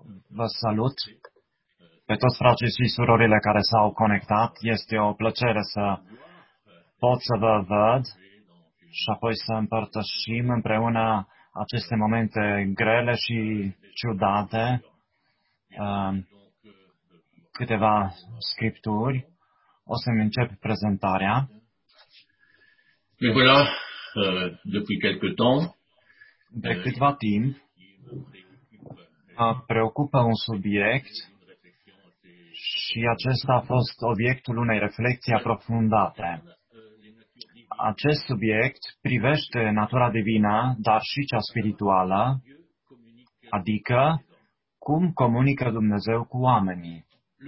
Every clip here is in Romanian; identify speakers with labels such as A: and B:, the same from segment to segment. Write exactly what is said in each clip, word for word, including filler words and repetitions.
A: Vă salut pe toți frații și surorile care s-au conectat. Este o plăcere să pot să vă văd și apoi să împărtășim împreună aceste momente grele și ciudate, câteva scripturi. O să-mi încep prezentarea.
B: Mais voilà, euh, depuis quelque temps,
A: De câtva timp mă preocupă un subiect și acesta a fost obiectul unei reflexii aprofundate. Acest subiect privește natura divină, dar și cea spirituală, adică cum comunică Dumnezeu cu oamenii.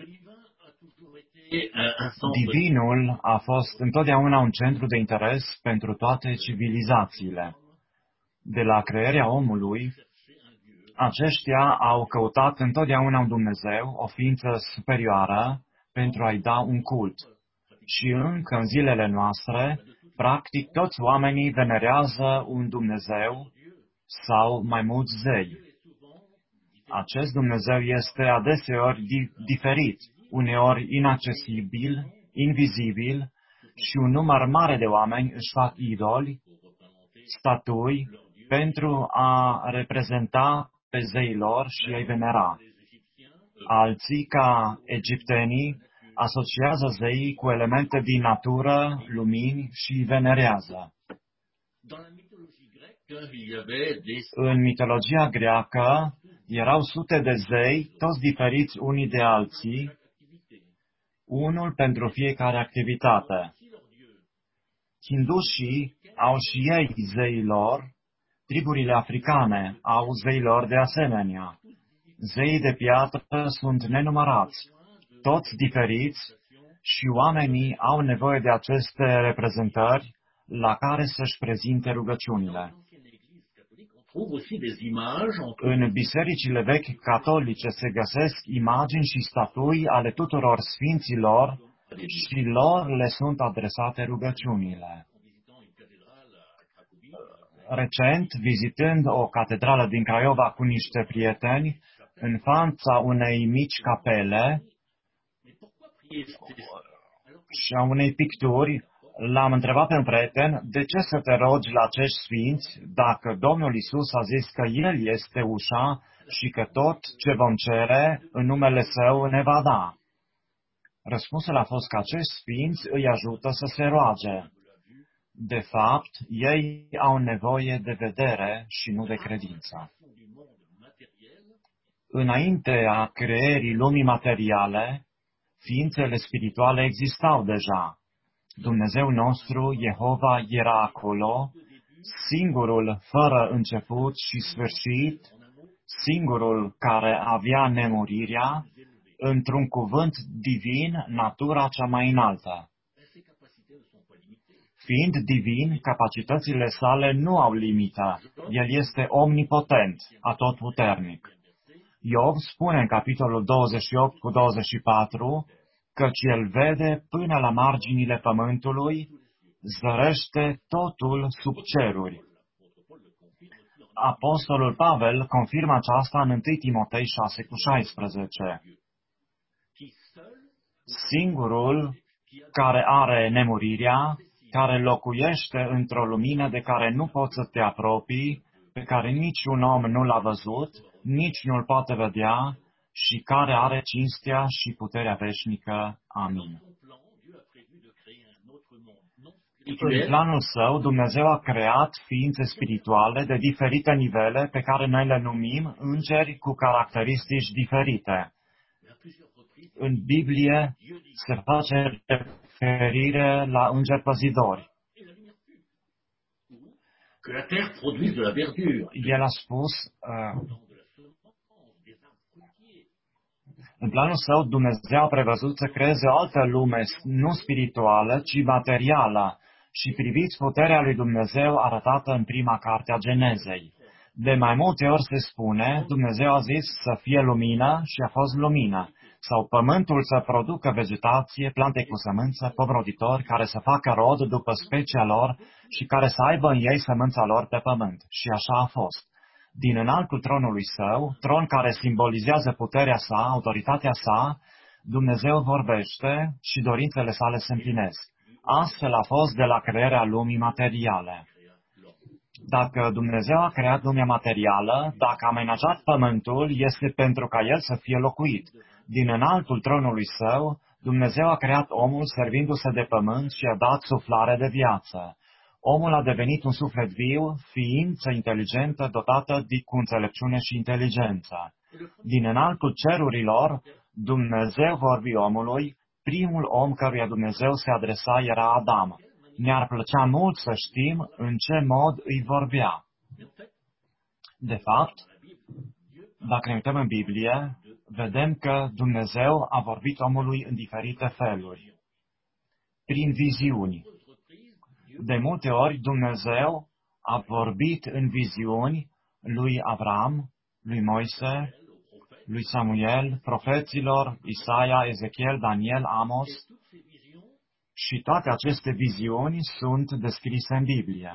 A: Divinul a fost întotdeauna un centru de interes pentru toate civilizațiile. De la crearea omului, aceștia au căutat întotdeauna un Dumnezeu, o ființă superioară, pentru a-i da un cult. Și încă în zilele noastre, practic toți oamenii venerează un Dumnezeu sau mai mulți zei. Acest Dumnezeu este adeseori di- diferit, uneori inaccesibil, invizibil, și un număr mare de oameni își fac idoli, statui, pentru a reprezenta pe zeii lor și a-i venera. Alții, ca egiptenii, asociază zeii cu elemente din natură, lumini și îi venerează. În mitologia greacă erau sute de zei, toți diferiți unii de alții, unul pentru fiecare activitate. Hindușii au și ei zeii lor, triburile africane au zeii lor de asemenea. Zeii de piatră sunt nenumărați, toți diferiți, și oamenii au nevoie de aceste reprezentări la care să-și prezinte rugăciunile. În bisericile vechi catolice se găsesc imagini și statui ale tuturor sfinților și lor le sunt adresate rugăciunile. Recent, vizitând o catedrală din Craiova cu niște prieteni, în fața unei mici capele și a unei picturi, l-am întrebat pe un prieten, de ce să te rogi la acești sfinți dacă Domnul Iisus a zis că El este ușa și că tot ce vom cere în numele Său ne va da? Răspunsul a fost că acești sfinți îi ajută să se roage. De fapt, ei au nevoie de vedere și nu de credință. Înaintea creării lumii materiale, ființele spirituale existau deja. Dumnezeu nostru, Jehova, era acolo, singurul fără început și sfârșit, singurul care avea nemurirea, într-un cuvânt divin, natura cea mai înaltă. Fiind divin, capacitățile sale nu au limită. El este omnipotent, atotputernic. Iov spune în capitolul douăzeci și opt cu douăzeci și patru, căci El vede până la marginile pământului, zărește totul sub ceruri. Apostolul Pavel confirmă aceasta în întâi Timotei șase cu șaisprezece. Singurul care are nemurirea, care locuiește într-o lumină de care nu poți să te apropii, pe care niciun om nu l-a văzut, nici nu-l poate vedea, și care are cinstea și puterea veșnică. Amin. În planul Său, Dumnezeu a creat ființe spirituale de diferite nivele pe care noi le numim îngeri cu caracteristici diferite. În Biblie se face referire la îngeri păzitori. El a spus, uh, în planul Său, Dumnezeu a prevăzut să creeze o altă lume, nu spirituală, ci materială, și priviți puterea lui Dumnezeu arătată în prima carte a Genezei. De mai multe ori se spune, Dumnezeu a zis să fie lumină și a fost lumină, sau pământul să producă vegetație, plante cu sămânță, pom roditori, care să facă rod după specia lor și care să aibă în ei sămânța lor pe pământ. Și așa a fost. Din înaltul tronului său, tron care simbolizează puterea sa, autoritatea sa, Dumnezeu vorbește și dorințele sale se împlinesc. Astfel a fost de la crearea lumii materiale. Dacă Dumnezeu a creat lumea materială, dacă a amenajat pământul, este pentru ca el să fie locuit. Din înaltul tronului său, Dumnezeu a creat omul servindu-se de pământ și a dat suflare de viață. Omul a devenit un suflet viu, ființă inteligentă, dotată cu înțelepciune și inteligență. Din înaltul cerurilor, Dumnezeu vorbi omului, primul om căruia Dumnezeu se adresa era Adam. Ne-ar plăcea mult să știm în ce mod îi vorbea. De fapt, dacă ne uităm în Biblie, vedem că Dumnezeu a vorbit omului în diferite feluri, prin viziuni. De multe ori Dumnezeu a vorbit în viziuni lui Avram, lui Moise, lui Samuel, profeților, Isaia, Ezechiel, Daniel, Amos, și toate aceste viziuni sunt descrise în Biblie.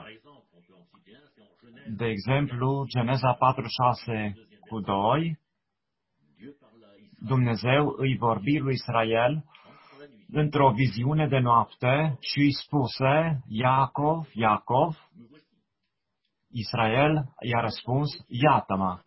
A: De exemplu, Geneza patru șase cu doi, Dumnezeu îi vorbi lui Israel într-o viziune de noapte și îi spuse, Iacov, Iacov, Israel i-a răspuns, iată-mă.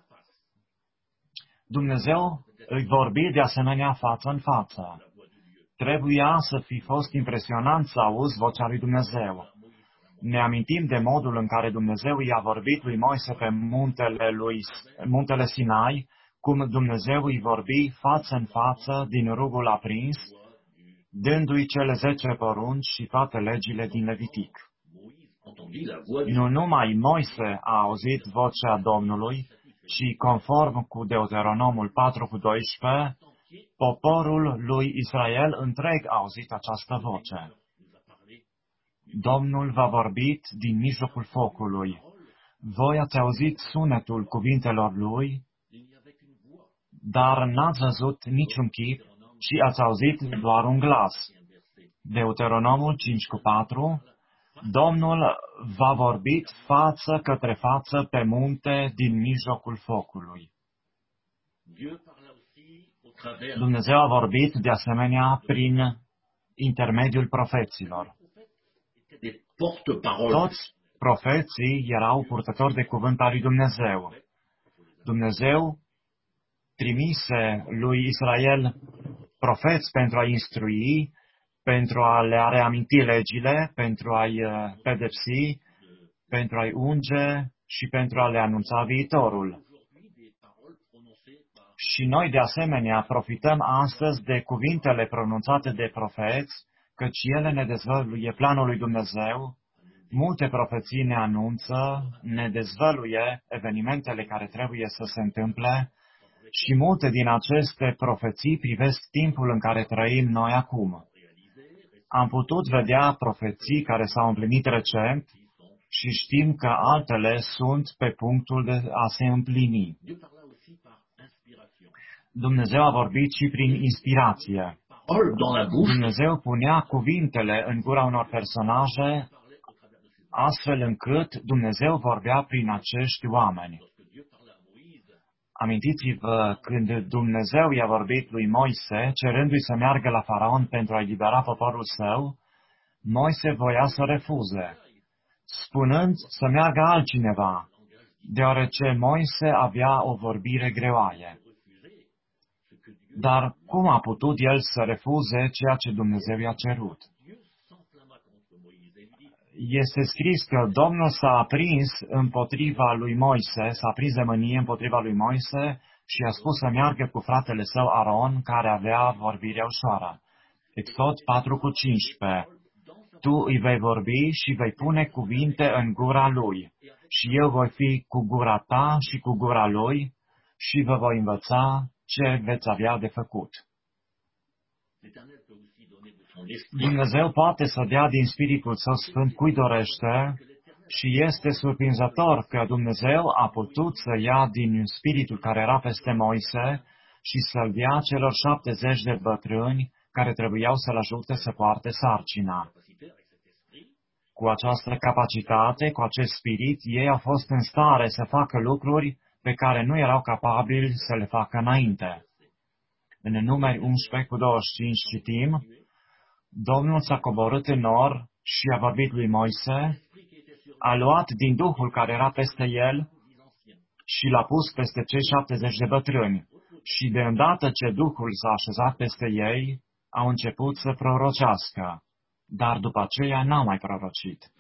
A: Dumnezeu îi vorbi de asemenea față în față. Trebuia să fi fost impresionant să auzi vocea lui Dumnezeu. Ne amintim de modul în care Dumnezeu i-a vorbit lui Moise pe muntele, lui, muntele Sinai, cum Dumnezeu îi vorbi față în față din rugul aprins, dându-i cele zece porunci și toate legile din Levitic. Nu numai Moise a auzit vocea Domnului, ci conform cu Deuteronomul patru cu doisprezece, poporul lui Israel întreg a auzit această voce. Domnul v-a vorbit din mijlocul focului. Voi ați auzit sunetul cuvintelor lui, dar n-ați văzut niciun chip, ci ați auzit doar un glas. Deuteronomul cinci cu patru, Domnul v-a vorbit față către față pe munte din mijlocul focului. Dumnezeu a vorbit de asemenea prin intermediul profeților. Toți profeții erau purtători de cuvânt al lui Dumnezeu. Dumnezeu trimise lui Israel profeți pentru a instrui, pentru a le reaminti legile, pentru a-i pedepsi, pentru a-i unge și pentru a le anunța viitorul. Și noi, de asemenea, profităm astăzi de cuvintele pronunțate de profeți, căci ele ne dezvăluie planul lui Dumnezeu, multe profeții ne anunță, ne dezvăluie evenimentele care trebuie să se întâmple și multe din aceste profeții privesc timpul în care trăim noi acum. Am putut vedea profeții care s-au împlinit recent și știm că altele sunt pe punctul de a se împlini. Dumnezeu a vorbit și prin inspirație. Dumnezeu punea cuvintele în gura unor personaje, astfel încât Dumnezeu vorbea prin acești oameni. Amintiți-vă când Dumnezeu i-a vorbit lui Moise, cerându-i să meargă la Faraon pentru a elibera poporul său, Moise voia să refuze, spunând să meargă altcineva, deoarece Moise avea o vorbire greoaie. Dar cum a putut el să refuze ceea ce Dumnezeu i-a cerut? Este scris că Domnul s-a aprins împotriva lui Moise, s-a aprins de mânie împotriva lui Moise și a spus să meargă cu fratele său Aron, care avea vorbirea ușoară. Exod patru cu cincisprezece. Tu îi vei vorbi și vei pune cuvinte în gura lui, și eu voi fi cu gura ta și cu gura lui, și vă voi învăța ce veți avea de făcut. Dumnezeu poate să dea din Spiritul Său Sfânt cui dorește și este surprinzător că Dumnezeu a putut să ia din Spiritul care era peste Moise și să-l dea celor șaptezeci de bătrâni care trebuiau să-l ajute să poarte sarcina. Cu această capacitate, cu acest spirit, ei au fost în stare să facă lucruri pe care nu erau capabili să le facă înainte. În Numeri unsprezece cu douăzeci și cinci citim: Domnul s-a coborât în nor și a vorbit lui Moise, a luat din Duhul care era peste el și l-a pus peste cei șaptezeci de bătrâni. Și de îndată ce Duhul s-a așezat peste ei, au început să prorocească, dar după aceea n-au mai prorocit.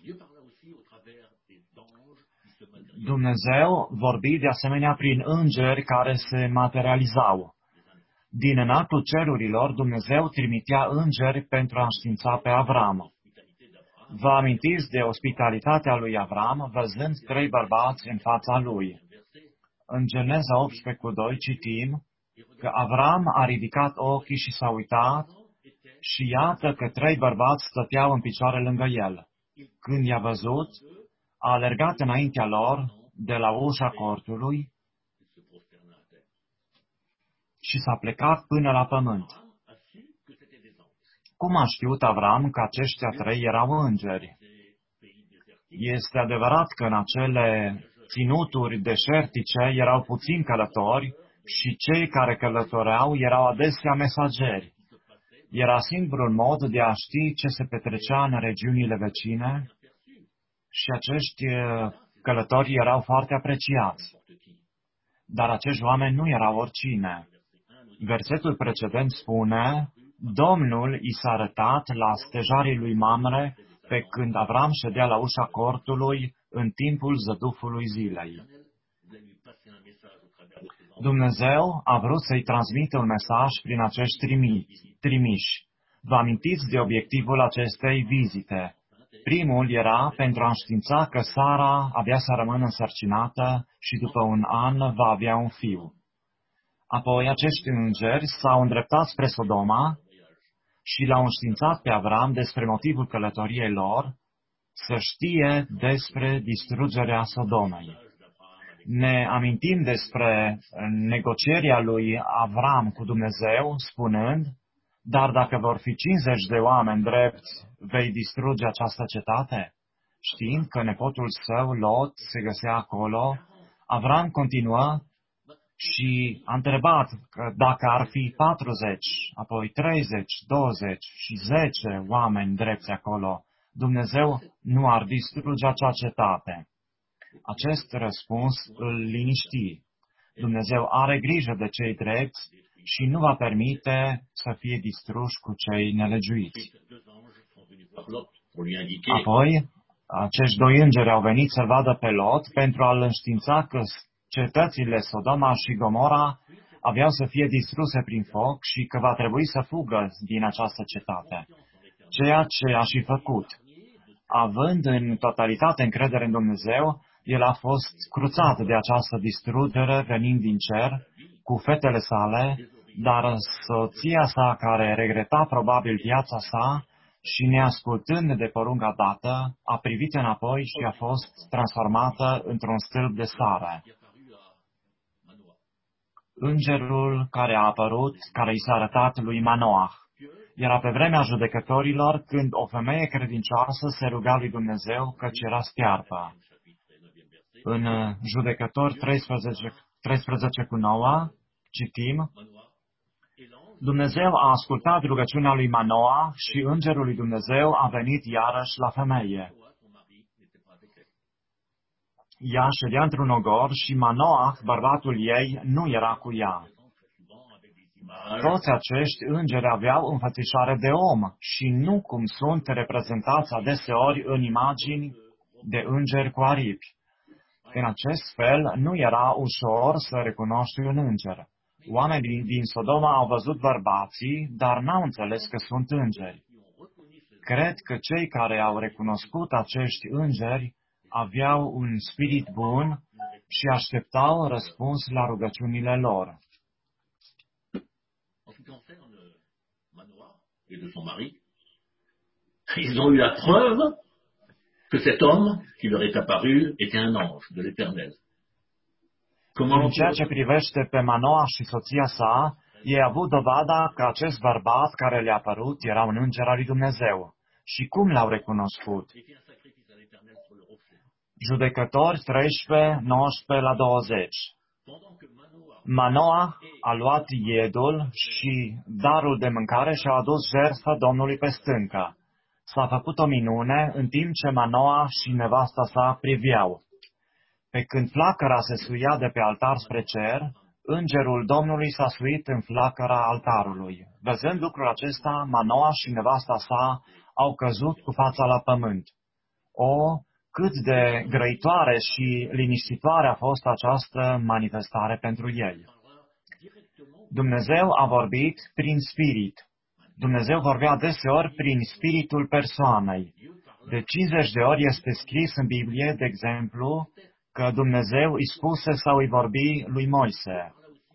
A: Dumnezeu vorbi de asemenea prin îngeri care se materializau. Din înaltul cerurilor, Dumnezeu trimitea îngeri pentru a înștiința pe Avram. Vă amintiți de ospitalitatea lui Avram, văzând trei bărbați în fața lui. În Geneza optsprezece cu doi citim că Avram a ridicat ochii și s-a uitat și iată că trei bărbați stăteau în picioare lângă el. Când i-a văzut, a alergat înaintea lor de la ușa cortului și s-a plecat până la pământ. Cum a știut Avram că aceștia trei erau îngeri? Este adevărat că în acele ținuturi deșertice erau puțini călători și cei care călătoreau erau adesea mesageri. Era singurul mod de a ști ce se petrecea în regiunile vecine și acești călători erau foarte apreciați. Dar acești oameni nu erau oricine. Versetul precedent spune: Domnul i s-a arătat la stejarii lui Mamre pe când Avram ședea la ușa cortului în timpul zădufului zilei. Dumnezeu a vrut să-i transmită un mesaj prin acești trimiși. Vă amintiți de obiectivul acestei vizite. Primul era pentru a înștiința că Sara avea să rămână însărcinată și după un an va avea un fiu. Apoi acești îngeri s-au îndreptat spre Sodoma și l-au înștiințat pe Avram despre motivul călătoriei lor, să știe despre distrugerea Sodomei. Ne amintim despre negocierea lui Avram cu Dumnezeu, spunând: dar dacă vor fi cincizeci de oameni drepți, vei distruge această cetate? Știind că nepotul său, Lot, se găsea acolo, Avram continuă și a întrebat că dacă ar fi patruzeci, apoi treizeci, douăzeci și zece oameni drepți acolo, Dumnezeu nu ar distruge acea cetate. Acest răspuns îl liniști. Dumnezeu are grijă de cei drepți și nu va permite să fie distruși cu cei nelegiuiți. Apoi, acești doi îngeri au venit să vadă pe Lot pentru a-l înștiința că cetățile Sodoma și Gomora aveau să fie distruse prin foc și că va trebui să fugă din această cetate, ceea ce a și făcut. Având în totalitate încredere în Dumnezeu, el a fost cruțat de această distrugere venind din cer cu fetele sale, dar soția sa, care regreta probabil viața sa și neascultând de porunca dată, a privit înapoi și a fost transformată într-un stâlp de sare. Îngerul care a apărut, care i s-a arătat lui Manoah, era pe vremea judecătorilor, când o femeie credincioasă se ruga lui Dumnezeu căci era stearpă. În Judecători treisprezece, treisprezece cu nouă citim: Dumnezeu a ascultat rugăciunea lui Manoah și îngerul lui Dumnezeu a venit iarăși la femeie. Ea ședea într-un ogor și Manoah, bărbatul ei, nu era cu ea. Toți acești îngeri aveau înfățișare de om și nu cum sunt reprezentați adeseori în imagini de îngeri cu aripi. În acest fel, nu era ușor să recunoști un înger. Oamenii din Sodoma au văzut bărbații, dar n-au înțeles că sunt îngeri. Cred că cei care au recunoscut acești îngeri aveau un spirit bun și așteptau răspuns la rugăciunile lor.
B: Ils ont eu la preuve que cet homme qui leur est apparu était un ange de l'Éternel.
A: În ceea ce privește pe Manoah și soția sa, ei au avut dovada că acest bărbat care le-a apărut era un înger al lui Dumnezeu. Și cum l-au recunoscut? Judecători treisprezece, nouăsprezece la douăzeci. Manoah a luat iedul și darul de mâncare și a adus jertfă Domnului pe stâncă. S-a făcut o minune în timp ce Manoah și nevasta sa priveau. Pe când flacăra se suia de pe altar spre cer, îngerul Domnului s-a suit în flacăra altarului. Văzând lucrul acesta, Manoah și nevasta sa au căzut cu fața la pământ. O, cât de grăitoare și liniștitoare a fost această manifestare pentru ei! Dumnezeu a vorbit prin spirit. Dumnezeu vorbea deseori prin spiritul persoanei. De cincizeci de ori este scris în Biblie, de exemplu, că Dumnezeu îi spuse sau îi vorbi lui Moise.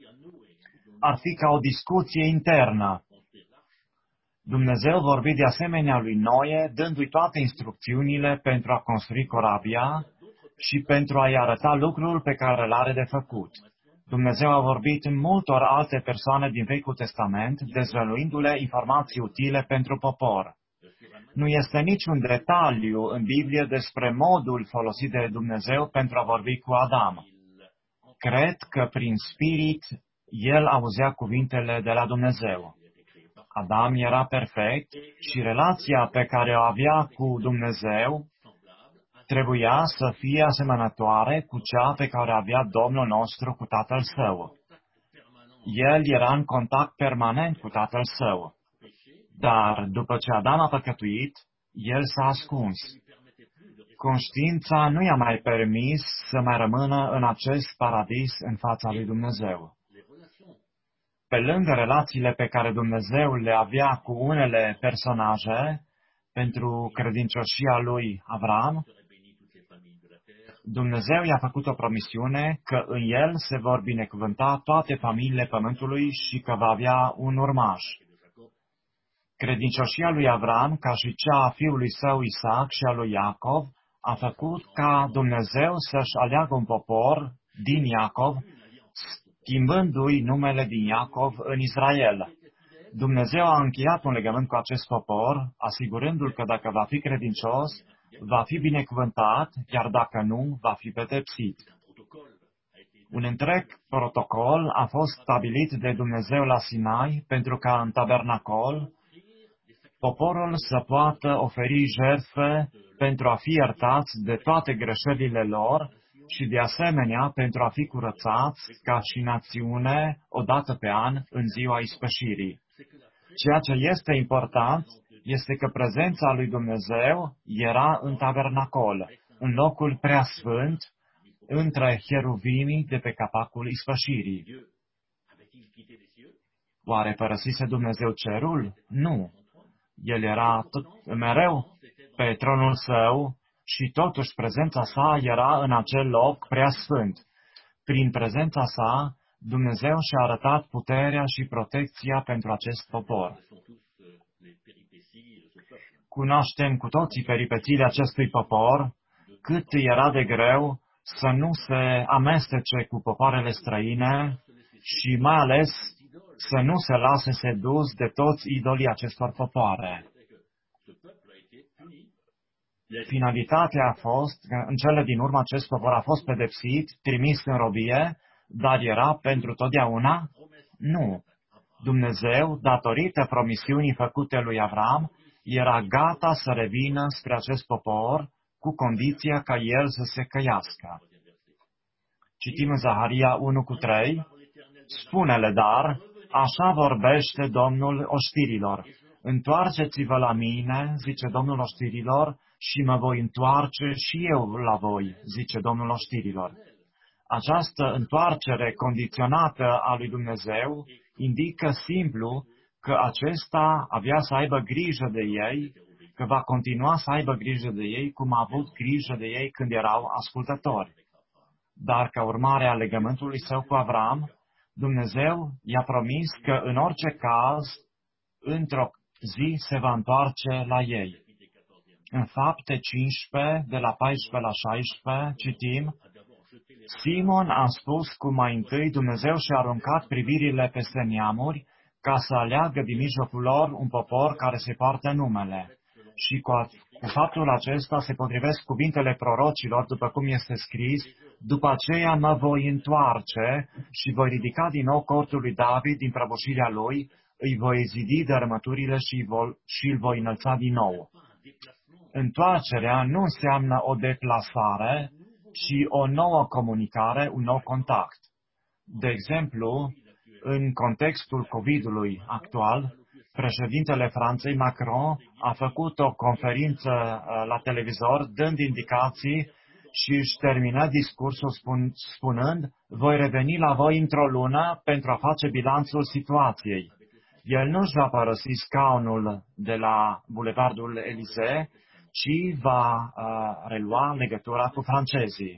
A: Ar fi ca o discuție internă. Dumnezeu vorbi de asemenea lui Noe, dându-i toate instrucțiunile pentru a construi corabia și pentru a-i arăta lucrul pe care îl are de făcut. Dumnezeu a vorbit în multor alte persoane din Vechiul Testament, dezvăluindu-le informații utile pentru popor. Nu este niciun detaliu în Biblie despre modul folosit de Dumnezeu pentru a vorbi cu Adam. Cred că prin spirit el auzea cuvintele de la Dumnezeu. Adam era perfect și relația pe care o avea cu Dumnezeu trebuia să fie asemănătoare cu cea pe care o avea Domnul nostru cu Tatăl Său. El era în contact permanent cu Tatăl Său. Dar după ce Adam a păcătuit, el s-a ascuns. Conștiința nu i-a mai permis să mai rămână în acest paradis în fața lui Dumnezeu. Pe lângă relațiile pe care Dumnezeu le avea cu unele personaje, pentru credincioșia lui Avram, Dumnezeu i-a făcut o promisiune că în el se vor binecuvânta toate familiile pământului și că va avea un urmaș. Credincioșia lui Avram, ca și cea a fiului său Isaac și a lui Iacov, a făcut ca Dumnezeu să-și aleagă un popor din Iacov, schimbându-i numele din Iacov în Israel. Dumnezeu a încheiat un legământ cu acest popor, asigurându-l că dacă va fi credincios, va fi binecuvântat, iar dacă nu, va fi pedepsit. Un întreg protocol a fost stabilit de Dumnezeu la Sinai pentru ca în tabernacol poporul să poată oferi jertfe pentru a fi iertați de toate greșelile lor și de asemenea pentru a fi curățați ca și națiune o dată pe an în ziua ispășirii. Ceea ce este important este că prezența lui Dumnezeu era în tabernacol, în locul preasfânt, între cheruvimii de pe capacul ispășirii. Oare părăsise Dumnezeu cerul? Nu. El era tot, mereu pe tronul său și totuși prezența sa era în acel loc preasfânt. Prin prezența sa, Dumnezeu și-a arătat puterea și protecția pentru acest popor. Cunoaștem cu toții peripețiile acestui popor, cât era de greu să nu se amestece cu popoarele străine și mai ales să nu se lase sedus de toți idolii acestor popoare. Finalitatea a fost că în cele din urmă acest popor a fost pedepsit, trimis în robie, dar era pentru totdeauna? Nu. Dumnezeu, datorită promisiunii făcute lui Avram, era gata să revină spre acest popor cu condiția ca el să se căiască. Citim în Zaharia unu cu trei, spune-le dar, așa vorbește Domnul oștirilor, întoarceți-vă la mine, zice Domnul oștirilor, și mă voi întoarce și eu la voi, zice Domnul oștirilor. Această întoarcere condiționată a lui Dumnezeu indică simplu că acesta avea să aibă grijă de ei, că va continua să aibă grijă de ei, cum a avut grijă de ei când erau ascultători. Dar ca urmare a legământului său cu Avram, Dumnezeu i-a promis că în orice caz, într-o zi se va întoarce la ei. În Fapte cincisprezece, de la paisprezece la șaisprezece, citim, Simon a spus cum mai întâi Dumnezeu și-a aruncat privirile peste neamuri ca să aleagă din mijlocul lor un popor care se poartă numele. Și cu, cu faptul acesta se potrivesc cuvintele prorocilor, după cum este scris, După aceea mă voi întoarce și voi ridica din nou cortul lui David din prăbușirea lui, îi voi zidi dărâmăturile și, și îl voi înălța din nou. Întoarcerea nu înseamnă o deplasare, ci o nouă comunicare, un nou contact. De exemplu, în contextul COVID-ului actual, președintele Franței, Macron, a făcut o conferință la televizor dând indicații și își termină discursul spun, spunând: voi reveni la voi într-o lună pentru a face bilanțul situației. El nu își va părăsi scaunul de la Bulevardul Élysée, ci va uh, relua legătura cu francezii.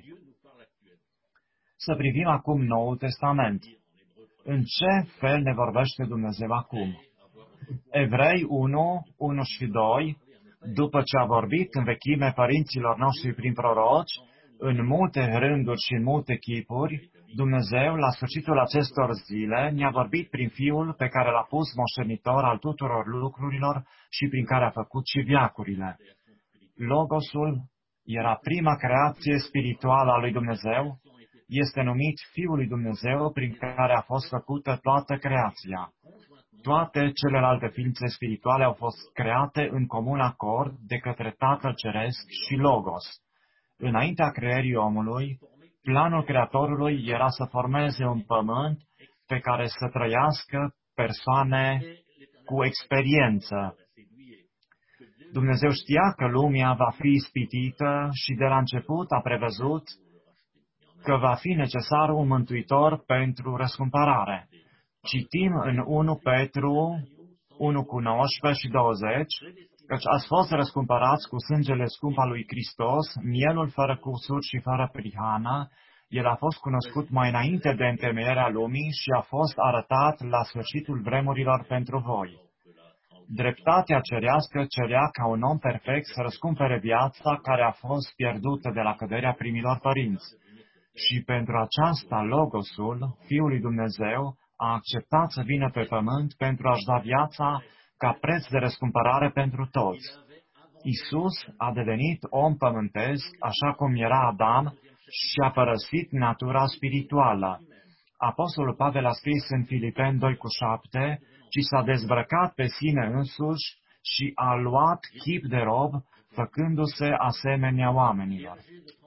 A: Să privim acum Noul Testament. În ce fel ne vorbește Dumnezeu acum? Evrei unu, unu și doi, după ce a vorbit în vechime părinților noștri prin proroci, în multe rânduri și în multe chipuri, Dumnezeu, la sfârșitul acestor zile, ne-a vorbit prin Fiul pe care l-a pus moștenitor al tuturor lucrurilor și prin care a făcut și veacurile. Logosul era prima creație spirituală a lui Dumnezeu, este numit Fiul lui Dumnezeu prin care a fost făcută toată creația. Toate celelalte ființe spirituale au fost create în comun acord de către Tatăl Ceresc și Logos. Înaintea creării omului, planul Creatorului era să formeze un pământ pe care să trăiască persoane cu experiență. Dumnezeu știa că lumea va fi ispitită și de la început a prevăzut că va fi necesar un mântuitor pentru răscumpărare. Citim în unu Petru unu cu nouăsprezece și douăzeci, căci ați fost răscumpărați cu sângele scump al lui Hristos, mielul fără cusur și fără prihană. El a fost cunoscut mai înainte de întemeierea lumii și a fost arătat la sfârșitul vremurilor pentru voi. Dreptatea cerească cerea ca un om perfect să răscumpere viața care a fost pierdută de la căderea primilor părinți. Și pentru aceasta Logosul, Fiul lui Dumnezeu, a acceptat să vină pe pământ pentru a-și da viața ca preț de răscumpărare pentru toți. Isus a devenit om pământesc, așa cum era Adam, și a părăsit natura spirituală. Apostolul Pavel a scris în Filipeni doi cu șapte, ci s-a dezbrăcat pe sine însuși și a luat chip de rob, făcându-se asemenea oamenilor.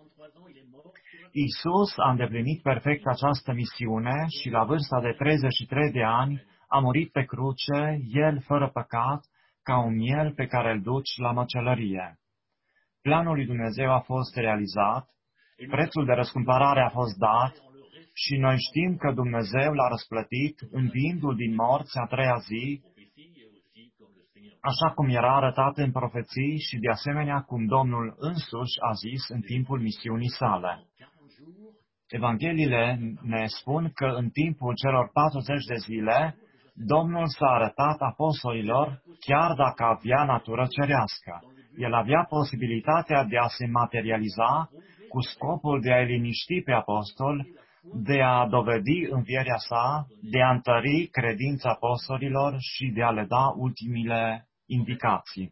A: Isus a îndeplinit perfect această misiune și la vârsta de treizeci și trei de ani a murit pe cruce, El fără păcat, ca un miel pe care îl duci la măcelărie. Planul lui Dumnezeu a fost realizat, prețul de răscumpărare a fost dat și noi știm că Dumnezeu l-a răsplătit înviindu-l din morți a treia zi, așa cum era arătat în profeții și de asemenea cum Domnul însuși a zis în timpul misiunii sale. Evangheliile ne spun că în timpul celor patruzeci de zile, Domnul s-a arătat apostolilor chiar dacă avea natură cerească. El avea posibilitatea de a se materializa cu scopul de a-i liniști pe apostol, de a dovedi învierea sa, de a întări credința apostolilor și de a le da ultimile indicații.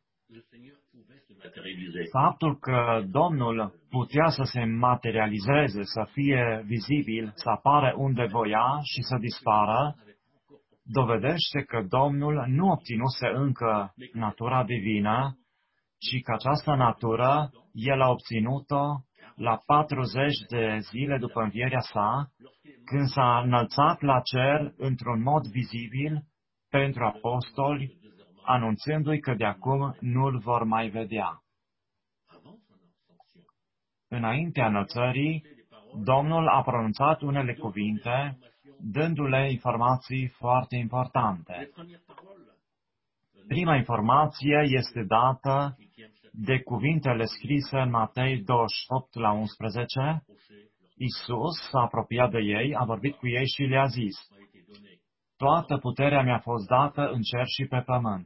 A: Faptul că Domnul putea să se materializeze, să fie vizibil, să apară unde voia și să dispară, dovedește că Domnul nu obținuse încă natura divină, ci că această natură El a obținut-o la patruzeci de zile după învierea sa, când s-a înălțat la cer într-un mod vizibil pentru apostoli, anunțându-i că de acum nu-L vor mai vedea. Înaintea înălțării, Domnul a pronunțat unele cuvinte, dându-le informații foarte importante. Prima informație este dată de cuvintele scrise în Matei douăzeci și opt la unsprezece. Iisus s-a apropiat de ei, a vorbit cu ei și le-a zis: toată puterea mi-a fost dată în cer și pe pământ.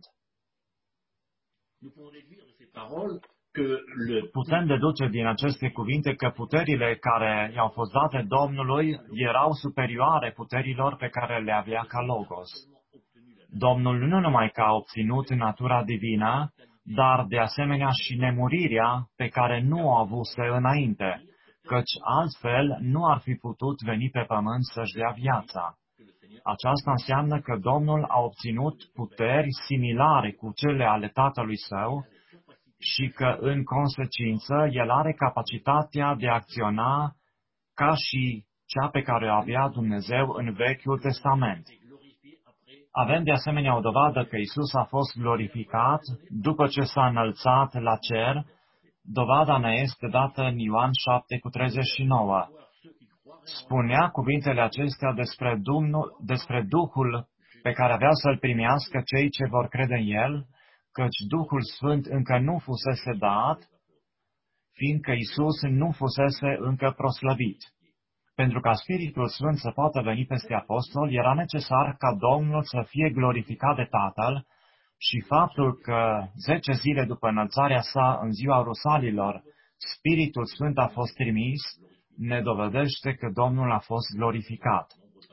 A: Putem deduce din aceste cuvinte că puterile care i-au fost date Domnului erau superioare puterilor pe care le avea ca Logos. Domnul nu numai că a obținut natura divină, dar de asemenea și nemurirea pe care nu o avuse înainte, căci altfel nu ar fi putut veni pe pământ să-și dea viața. Aceasta înseamnă că Domnul a obținut puteri similare cu cele ale Tatălui Său și că, în consecință, El are capacitatea de a acționa ca și cea pe care o avea Dumnezeu în Vechiul Testament. Avem de asemenea o dovadă că Isus a fost glorificat după ce s-a înălțat la cer. Dovada ne este dată în Ioan șapte cu treizeci și nouă. Spunea cuvintele acestea despre, Dumnul, despre Duhul pe care aveau să-L primească cei ce vor crede în El, căci Duhul Sfânt încă nu fusese dat, fiindcă Isus nu fusese încă proslăvit. Pentru ca Spiritul Sfânt să poată veni peste apostol, era necesar ca Domnul să fie glorificat de Tatăl și faptul că zece zile după înălțarea sa în ziua Rusalilor, Spiritul Sfânt a fost trimis, ne dovedește că Domnul a fost glorificat.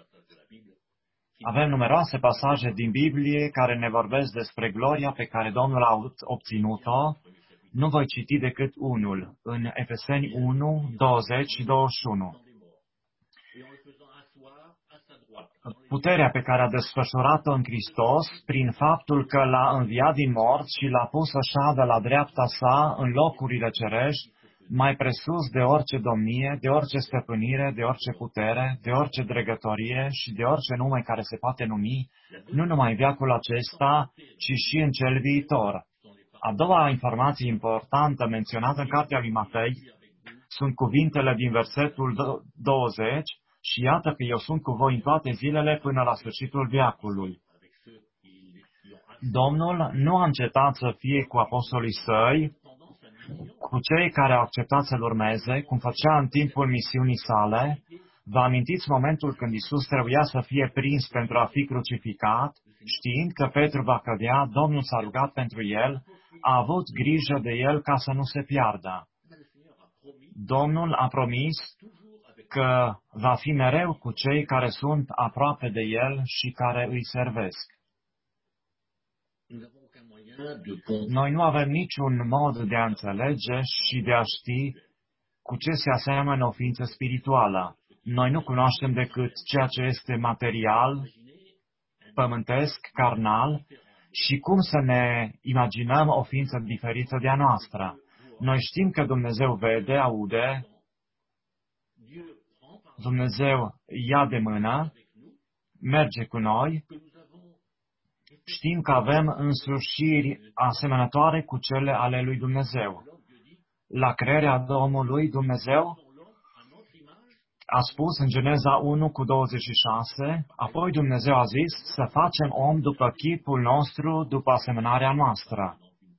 A: Avem numeroase pasaje din Biblie care ne vorbesc despre gloria pe care Domnul a obținut-o. Nu voi citi decât unul, în Efeseni unu, douăzeci și douăzeci și unu. Puterea pe care a desfășurat-o în Hristos, prin faptul că l-a înviat din morți și l-a pus să șadă la dreapta sa în locurile cerești, mai presus de orice domnie, de orice stăpânire, de orice putere, de orice dregătorie și de orice nume care se poate numi, nu numai în veacul acesta, ci și în cel viitor. A doua informație importantă menționată în cartea lui Matei sunt cuvintele din versetul douăzeci, și iată că eu sunt cu voi în toate zilele până la sfârșitul veacului. Domnul nu a încetat să fie cu apostolii săi, cu cei care au acceptat să-L urmeze, cum făcea în timpul misiunii sale. Vă amintiți momentul când Isus trebuia să fie prins pentru a fi crucificat, știind că Petru va cădea, Domnul s-a rugat pentru el, a avut grijă de el ca să nu se piardă. Domnul a promis că va fi mereu cu cei care sunt aproape de El și care îi servesc. Noi nu avem niciun mod de a înțelege și de a ști cu ce se aseamănă o ființă spirituală. Noi nu cunoaștem decât ceea ce este material, pământesc, carnal, și cum să ne imaginăm o ființă diferită de a noastră. Noi știm că Dumnezeu vede, aude, Dumnezeu ia de mână, merge cu noi, știm că avem însușiri asemănătoare cu cele ale lui Dumnezeu. La crearea omului, Dumnezeu a spus în Geneza unu cu douăzeci și șase, apoi Dumnezeu a zis să facem om după chipul nostru, după asemănarea noastră.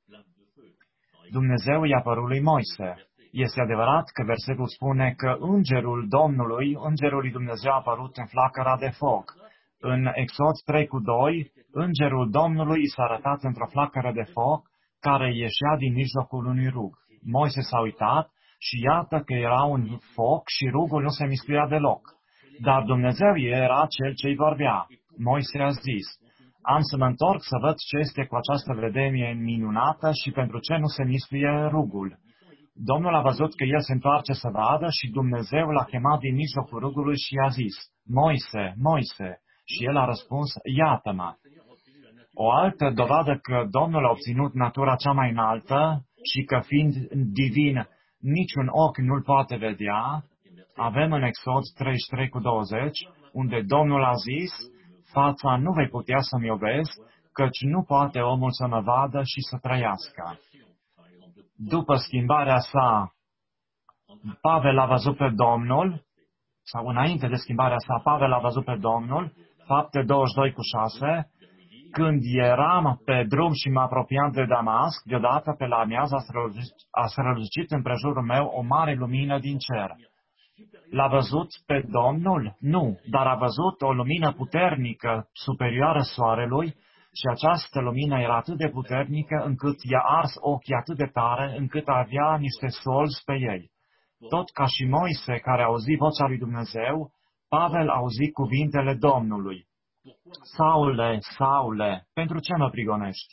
A: Dumnezeu i-a părut lui Moise. Este adevărat că versetul spune că îngerul Domnului, îngerul lui Dumnezeu a apărut în flacăra de foc. În Exod trei cu doi, îngerul Domnului i s-a arătat într-o flacără de foc care ieșea din mijlocul unui rug. Moise s-a uitat și iată că era un foc și rugul nu se mistuia deloc. Dar Dumnezeu era cel ce-i vorbea. Moise a zis, am să mă întorc să văd ce este cu această vedenie minunată și pentru ce nu se mistuie rugul. Domnul a văzut că el se întoarce să vadă și Dumnezeu l-a chemat din mijlocul rugului și i-a zis, Moise, Moise, și el a răspuns, iată-mă. O altă dovadă că Domnul a obținut natura cea mai înaltă și că fiind divin, niciun ochi nu-l poate vedea, avem în Exod treizeci și trei cu douăzeci, unde Domnul a zis, fața nu vei putea să-mi o vezi, căci nu poate omul să mă vadă și să trăiască. După schimbarea sa, Pavel a văzut pe Domnul, sau înainte de schimbarea sa, Pavel a văzut pe Domnul, Fapte douăzeci și doi cu șase, când eram pe drum și mă apropiam de Damasc, deodată pe la amiază a strălucit, a strălucit împrejurul meu o mare lumină din cer. L-a văzut pe Domnul? Nu, dar a văzut o lumină puternică, superioară soarelui, și această lumină era atât de puternică încât i-a ars ochii atât de tare încât avea niște solzi pe ei. Tot ca și Moise, care a auzit vocea lui Dumnezeu, Pavel a auzit cuvintele Domnului. Saule, Saule, pentru ce mă prigonești?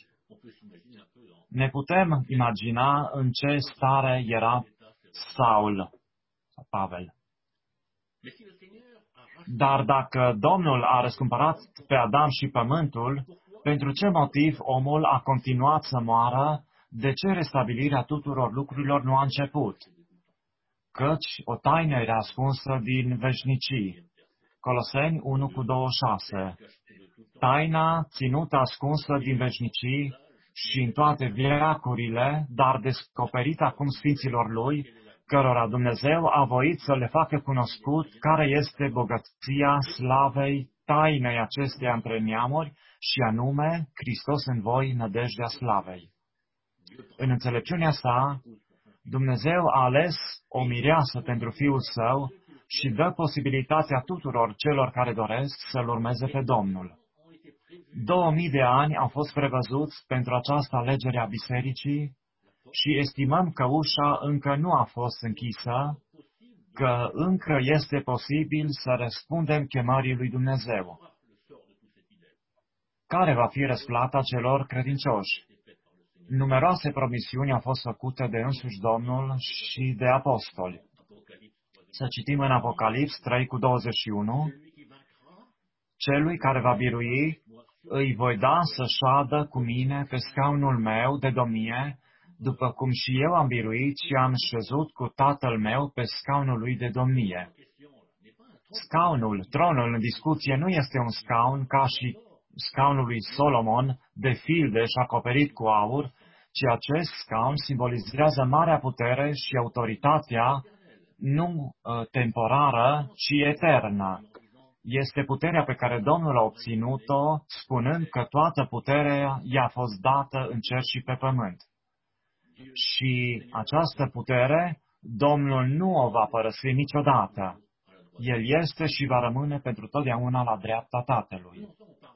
A: Ne putem imagina în ce stare era Saul. Pavel. Dar dacă Domnul a răscumpărat pe Adam și pământul, pentru ce motiv omul a continuat să moară? De ce restabilirea tuturor lucrurilor nu a început? Căci o taină era ascunsă din veșnicii. Coloseni unu cu douăzeci și șase. Taina ținută ascunsă din veșnicii și în toate veacurile, dar descoperită acum sfinților lui, cărora Dumnezeu a voit să le facă cunoscut care este bogăția slavei tainei acesteia între neamuri, și anume Hristos în voi, nădejdea slavei. În înțelepciunea sa, Dumnezeu a ales o mireasă pentru Fiul Său și dă posibilitatea tuturor celor care doresc să-L urmeze pe Domnul. Două mii de ani au fost prevăzuți pentru această alegere a bisericii și estimăm că ușa încă nu a fost închisă, că încă este posibil să răspundem chemării lui Dumnezeu. Care va fi răsplata celor credincioși? Numeroase promisiuni au fost făcute de însuși Domnul și de apostoli. Să citim în Apocalips trei cu douăzeci și unu. Celui care va birui, îi voi da să șadă cu mine pe scaunul meu de domnie, după cum și eu am biruit și am șezut cu Tatăl meu pe scaunul lui de domnie. Scaunul, tronul în discuție nu este un scaun ca și scaunul lui Solomon, de fildeș acoperit cu aur, ci acest scaun simbolizează marea putere și autoritatea, nu uh, temporară, ci eternă. Este puterea pe care Domnul a obținut-o, spunând că toată puterea i-a fost dată în cer și pe pământ. Și această putere, Domnul nu o va părăsi niciodată. El este și va rămâne pentru totdeauna la dreapta Tatălui.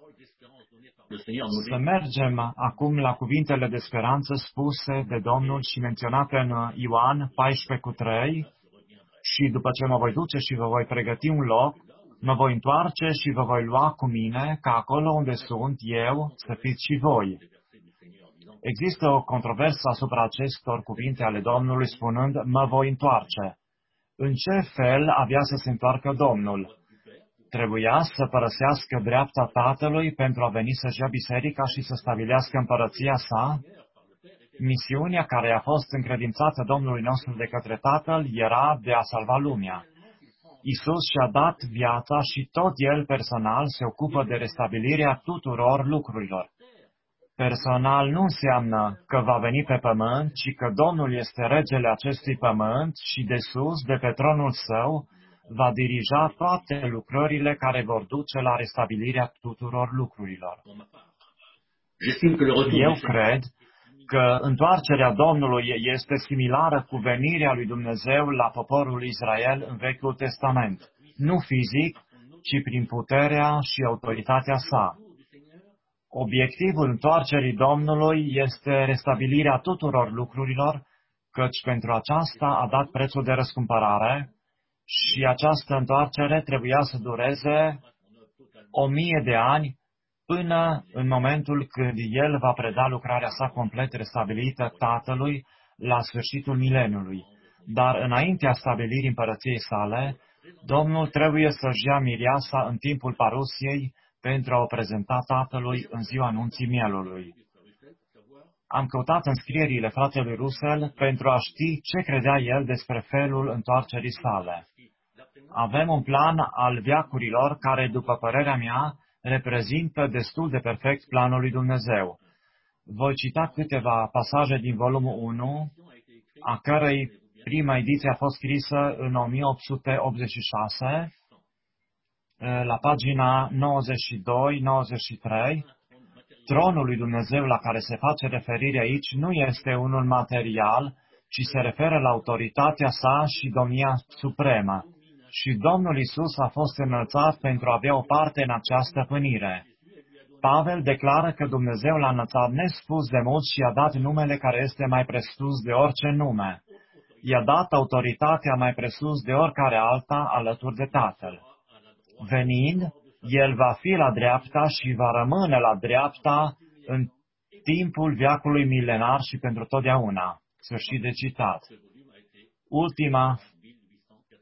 A: Să mergem acum la cuvintele de speranță spuse de Domnul și menționate în Ioan paisprezece cu trei, și după ce mă voi duce și vă voi pregăti un loc, mă voi întoarce și vă voi lua cu mine, ca acolo unde sunt eu, să fiți și voi. Există o controversă asupra acestor cuvinte ale Domnului, spunând, mă voi întoarce. În ce fel avea să se întoarcă Domnul? Trebuia să părăsească dreapta Tatălui pentru a veni să-și ia biserica și să stabilească împărăția sa? Misiunea care a fost încredințată Domnului nostru de către Tatăl era de a salva lumea. Iisus și-a dat viața și tot El personal se ocupă de restabilirea tuturor lucrurilor. Personal nu înseamnă că va veni pe pământ, ci că Domnul este regele acestui pământ și de sus, de pe tronul Său, va dirija toate lucrările care vor duce la restabilirea tuturor lucrurilor. Eu cred că întoarcerea Domnului este similară cu venirea lui Dumnezeu la poporul Israel în Vechiul Testament, nu fizic, ci prin puterea și autoritatea sa. Obiectivul întoarcerii Domnului este restabilirea tuturor lucrurilor, căci pentru aceasta a dat prețul de răscumpărare și această întoarcere trebuia să dureze o mie de ani până în momentul când El va preda lucrarea sa complet restabilită Tatălui la sfârșitul mileniului. Dar înaintea stabilirii împărăției sale, Domnul trebuie să-și ia mireasa în timpul parusiei pentru a o prezenta Tatălui în ziua anunții mielului. Am căutat în scrierile fratelui Russell pentru a ști ce credea el despre felul întoarcerii sale. Avem un plan al veacurilor care, după părerea mea, reprezintă destul de perfect planul lui Dumnezeu. Voi cita câteva pasaje din volumul unu, a cărei prima ediție a fost scrisă în o mie opt sute optzeci și șase, la pagina nouăzeci și doi nouăzeci și trei. Tronul lui Dumnezeu la care se face referire aici nu este unul material, ci se referă la autoritatea sa și domnia supremă. Și Domnul Iisus a fost înălțat pentru a avea o parte în această pânire. Pavel declară că Dumnezeu l-a înălțat nespus de mult și i-a dat numele care este mai presus de orice nume. I-a dat autoritatea mai presus de oricare alta alături de Tatăl. Venind, El va fi la dreapta și va rămâne la dreapta în timpul veacului milenar și pentru totdeauna. Sfârșit de citat. Ultima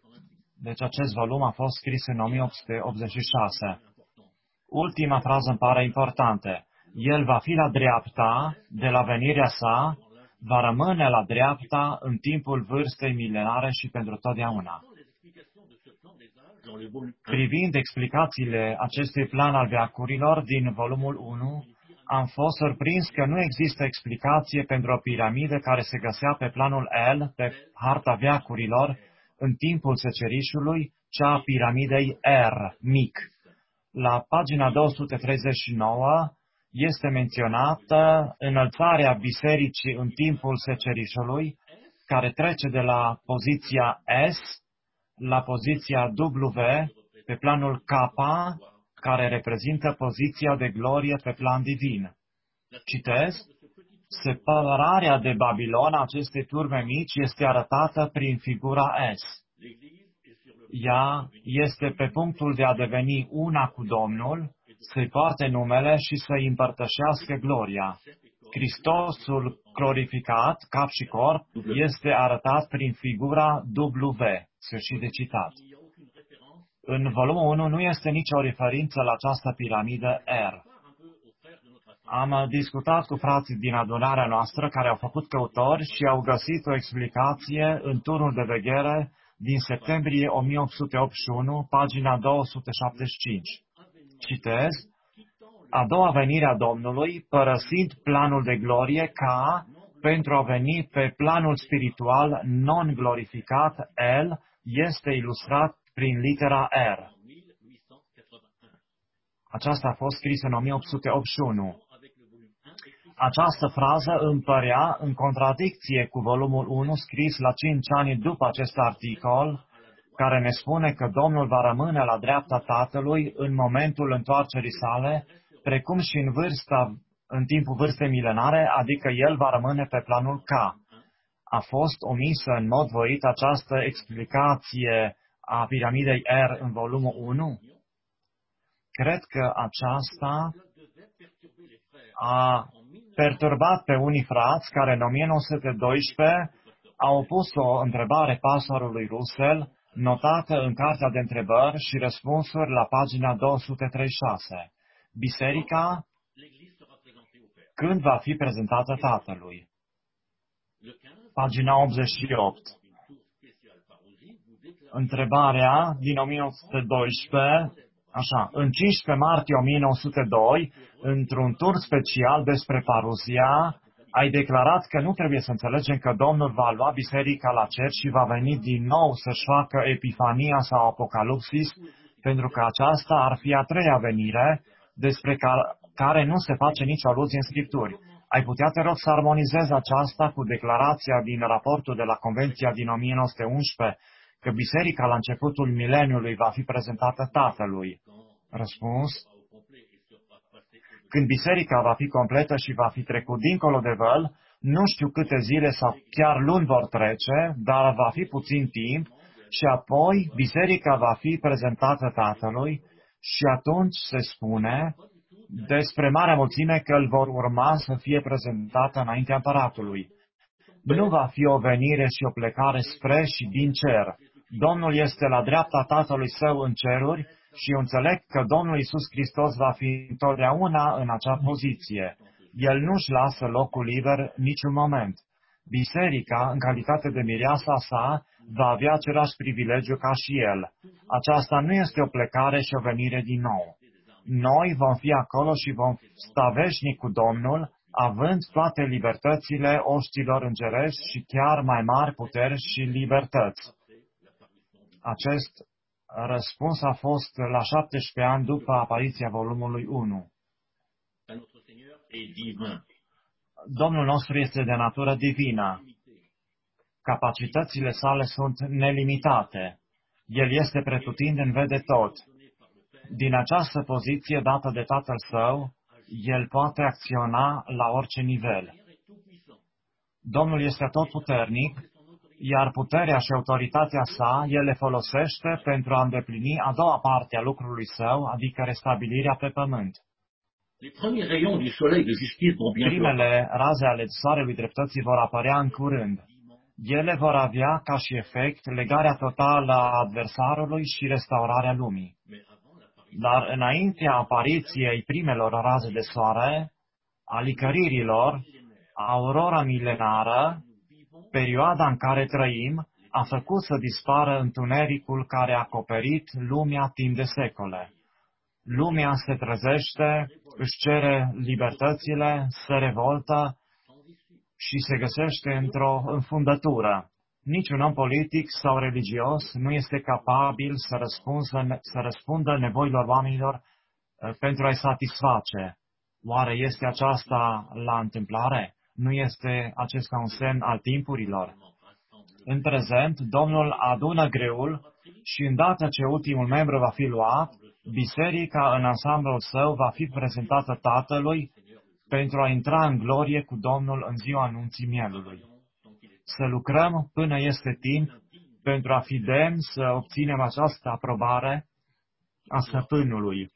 A: Deci acest volum a fost scris în o mie opt sute optzeci și șase. Ultima frază îmi pare importantă. El va fi la dreapta, de la venirea sa, va rămâne la dreapta în timpul vârstei milenare și pentru totdeauna. Privind explicațiile acestui plan al veacurilor din volumul unu, am fost surprins că nu există explicație pentru o piramidă care se găsea pe planul L, pe harta veacurilor, în timpul secerișului, cea a piramidei R, mic. La pagina două sute treizeci și nouă este menționată înălțarea bisericii în timpul secerișului, care trece de la poziția S la poziția W pe planul K, care reprezintă poziția de glorie pe plan divin. Citez: separarea de Babilon a acestei turme mici este arătată prin figura S. Ea este pe punctul de a deveni una cu Domnul, să-i poarte numele și să-i împărtășească gloria. Hristosul glorificat, cap și corp, este arătat prin figura W. Sfârșit de citat. În volumul unu nu este nicio referință la această piramidă R. Am discutat cu frații din adunarea noastră care au făcut căutări și au găsit o explicație în turnul de veghere din septembrie o mie opt sute optzeci și unu, pagina două sute șaptezeci și cinci. Citez: a doua venire a Domnului, părăsind planul de glorie ca, pentru a veni pe planul spiritual non-glorificat, L, este ilustrat prin litera R. Aceasta a fost scrisă în o mie opt sute optzeci și unu. Această frază îmi părea în contradicție cu volumul unu scris la cinci ani după acest articol, care ne spune că Domnul va rămâne la dreapta Tatălui în momentul întoarcerii sale, precum și în vârsta, în timpul vârstei milenare, adică El va rămâne pe planul K. A fost omisă în mod voit această explicație a piramidei R în volumul unu? Cred că aceasta a perturbat pe unii frați care în o mie nouă sute doisprezece au pus o întrebare pastorului Russell, notată în Cartea de întrebări și răspunsuri la pagina două sute treizeci și șase. Biserica când va fi prezentată Tatălui? Pagina optzeci și opt. Întrebarea din o mie nouă sute doisprezece, așa, în cincisprezece martie o mie nouă sute doi, într-un tur special despre Paruzia, ai declarat că nu trebuie să înțelegem că Domnul va lua biserica la cer și va veni din nou să-și facă Epifania sau Apocalipsis, pentru că aceasta ar fi a treia venire, despre care nu se face nicio aluzie în Scripturi. Ai putea, te rog, să armonizezi aceasta cu declarația din raportul de la Convenția din o mie nouă sute unsprezece, că biserica la începutul mileniului va fi prezentată Tatălui? Răspuns: când biserica va fi completă și va fi trecut dincolo de văl, nu știu câte zile sau chiar luni vor trece, dar va fi puțin timp și apoi biserica va fi prezentată Tatălui și atunci se spune despre marea mulțime că îl vor urma să fie prezentată înaintea împăratului. Nu va fi o venire și o plecare spre și din cer. Domnul este la dreapta Tatălui Său în ceruri și eu înțeleg că Domnul Iisus Hristos va fi întotdeauna în acea poziție. El nu-și lasă locul liber niciun moment. Biserica, în calitate de mireasa sa, va avea același privilegiu ca și El. Aceasta nu este o plecare și o venire din nou. Noi vom fi acolo și vom sta veșnic cu Domnul, având toate libertățile oștilor îngerești și chiar mai mari puteri și libertăți. Acest răspuns a fost la șaptesprezece ani după apariția volumului unu. Domnul nostru este de natură divină. Capacitățile sale sunt nelimitate. El este pretutindeni, vede tot. Din această poziție dată de Tatăl Său, El poate acționa la orice nivel. Domnul este atotputernic, iar puterea și autoritatea sa, El le folosește pentru a îndeplini a doua parte a lucrului Său, adică restabilirea pe pământ. Primele raze ale soarelui dreptății vor apărea în curând. Ele vor avea ca și efect legarea totală a adversarului și restaurarea lumii. Dar înaintea apariției primelor raze de soare, a licăririlor, aurora milenară, perioada în care trăim, a făcut să dispară întunericul care a acoperit lumea timp de secole. Lumea se trezește, își cere libertățile, se revoltă și se găsește într-o înfundătură. Niciun om politic sau religios nu este capabil să răspundă, să răspundă nevoilor oamenilor pentru a-i satisface. Oare este aceasta la întâmplare? Nu este acesta un semn al timpurilor? În prezent, Domnul adună greul și îndată ce ultimul membru va fi luat, biserica în ansamblul său va fi prezentată Tatălui pentru a intra în glorie cu Domnul în ziua anunții mielului. Să lucrăm până este timp pentru a fi demni să obținem această aprobare a stăpânului.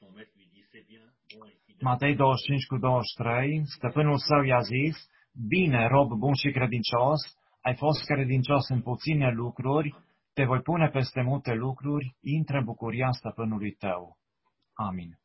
A: Matei douăzeci și cinci cu douăzeci și trei, stăpânul său i-a zis, bine, rob bun și credincios, ai fost credincios în puține lucruri, te voi pune peste multe lucruri, intră în bucuria stăpânului tău. Amin.